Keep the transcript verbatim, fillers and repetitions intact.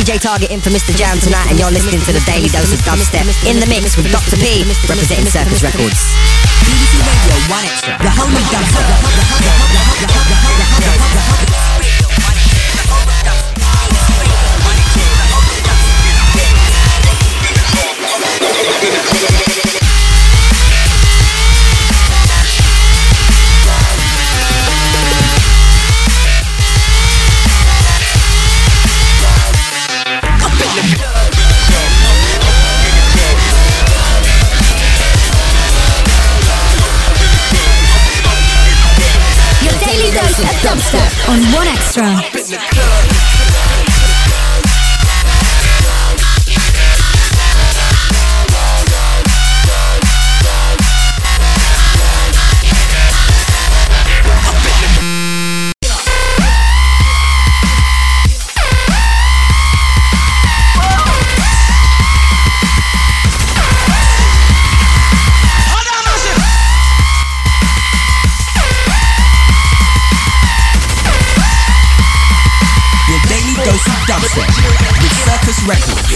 J Target in for Mister Jam tonight, and you're listening to the Daily Dose of Dubstep in the mix with Doctor P, representing Circus Records. B B C Radio One Extra, the home of dubstep. Dose of Dubstep on One Extra. Dubstep with Circus Records.